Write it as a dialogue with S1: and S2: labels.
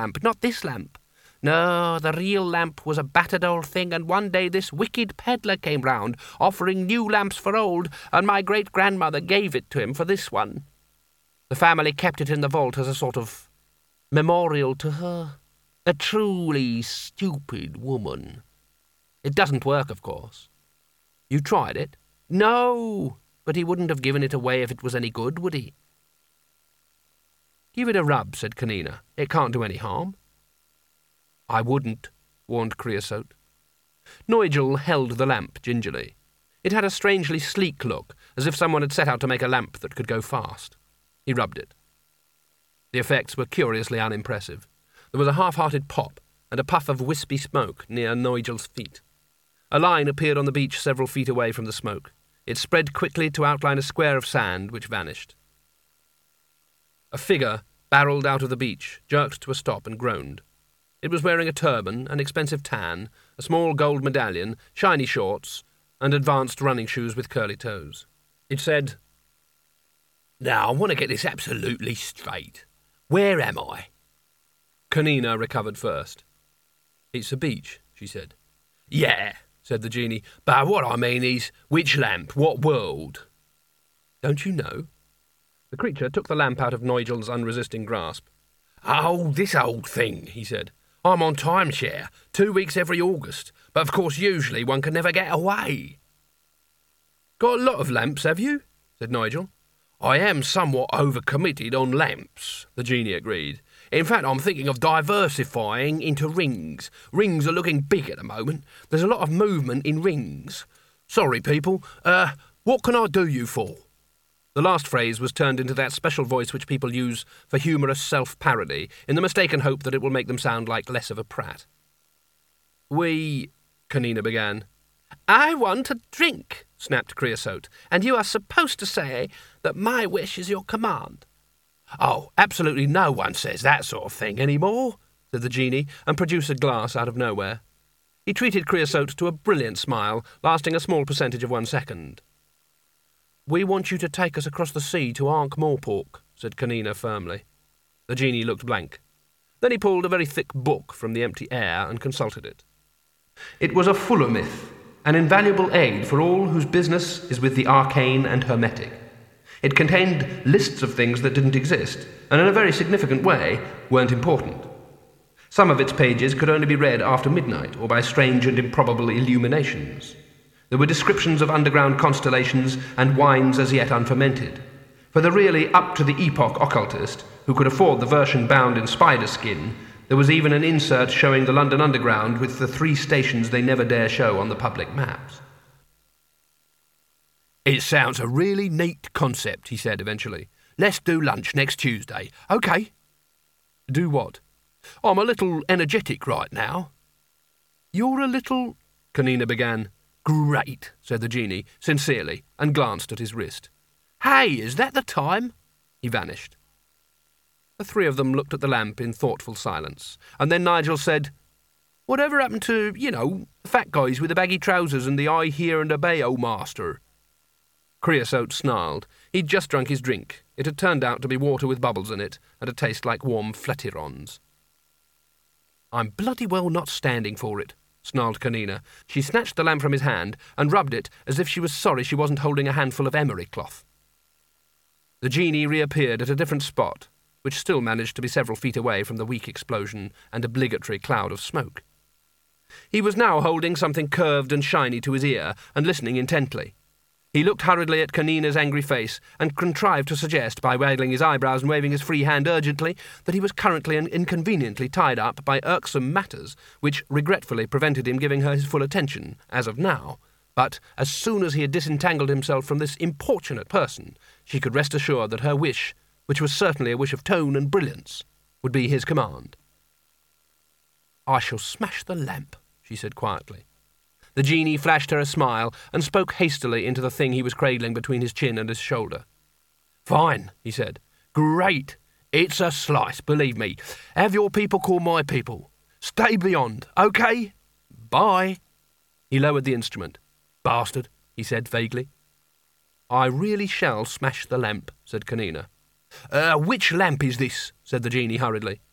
S1: lamp, not this lamp. No, the real lamp was a battered old thing, and one day this wicked peddler came round, offering new lamps for old, and my great-grandmother gave it to him for this one. The family kept it in the vault as a sort of memorial to her. A truly stupid woman. It doesn't work, of course. You tried it? No, but he wouldn't have given it away if it was any good, would he? Give it a rub, said Kanina. It can't do any harm. I wouldn't, warned Creosote. Nigel held the lamp gingerly. It had a strangely sleek look, as if someone had set out to make a lamp that could go fast. He rubbed it. The effects were curiously unimpressive. There was a half-hearted pop and a puff of wispy smoke near Nigel's feet. A line appeared on the beach several feet away from the smoke. It spread quickly to outline a square of sand, which vanished. A figure barreled out of the beach, jerked to a stop, and groaned. It was wearing a turban, an expensive tan, a small gold medallion, shiny shorts, and advanced running shoes with curly toes. It said, "Now, I want to get this absolutely straight. Where am I?" Kanina recovered first. "It's a beach," she said. "Yeah," said the genie, "but what I mean is, which lamp, what world?" "Don't you know?" The creature took the lamp out of Nigel's unresisting grasp. "Oh, this old thing," he said. "I'm on timeshare, 2 weeks every August, but of course usually one can never get away." "Got a lot of lamps, have you?" said Nigel. "I am somewhat overcommitted on lamps," the genie agreed. "In fact, I'm thinking of diversifying into rings. Rings are looking big at the moment. There's a lot of movement in rings. Sorry, people. What can I do you for?" The last phrase was turned into that special voice which people use for humorous self-parody, in the mistaken hope that it will make them sound like less of a prat. Kanina began. "I want a drink," snapped Creosote, "and you are supposed to say that my wish is your command." "Oh, absolutely no one says that sort of thing anymore," said the genie, and produced a glass out of nowhere. He treated Creosote to a brilliant smile, lasting a small percentage of 1 second. "We want you to take us across the sea to Ankh-Morpork," said Kanina firmly. The genie looked blank. Then he pulled a very thick book from the empty air and consulted it. It was a Fullermyth, an invaluable aid for all whose business is with the arcane and hermetic. It contained lists of things that didn't exist, and in a very significant way weren't important. Some of its pages could only be read after midnight or by strange and improbable illuminations. There were descriptions of underground constellations and wines as yet unfermented. For the really up-to-the-epoch occultist, who could afford the version bound in spider skin, there was even an insert showing the London Underground with the 3 stations they never dare show on the public maps. "It sounds a really neat concept," he said eventually. "Let's do lunch next Tuesday, OK?" "Do what?" "I'm a little energetic right now." "You're a little—" Kanina began. "Great," said the genie, sincerely, and glanced at his wrist. "Hey, is that the time?" He vanished. The 3 of them looked at the lamp in thoughtful silence, and then Nigel said, "Whatever happened to, the fat guys with the baggy trousers and the I hear and obey, oh master?" Creosote snarled. He'd just drunk his drink. It had turned out to be water with bubbles in it, and a taste like warm fletirons. "I'm bloody well not standing for it," snarled Kanina. She snatched the lamp from his hand and rubbed it as if she was sorry she wasn't holding a handful of emery cloth. The genie reappeared at a different spot, which still managed to be several feet away from the weak explosion and obligatory cloud of smoke. He was now holding something curved and shiny to his ear and listening intently. He looked hurriedly at Kanina's angry face and contrived to suggest, by waggling his eyebrows and waving his free hand urgently, that he was currently and inconveniently tied up by irksome matters which regretfully prevented him giving her his full attention, as of now. But as soon as he had disentangled himself from this importunate person, she could rest assured that her wish, which was certainly a wish of tone and brilliance, would be his command. "I shall smash the lamp," she said quietly. The genie flashed her a smile and spoke hastily into the thing he was cradling between his chin and his shoulder. "Fine," he said. "Great. It's a slice, believe me. Have your people call my people. Stay beyond, OK? Bye." He lowered the instrument. "Bastard," he said vaguely. "I really shall smash the lamp," said Kanina. Which lamp is this?" said the genie hurriedly.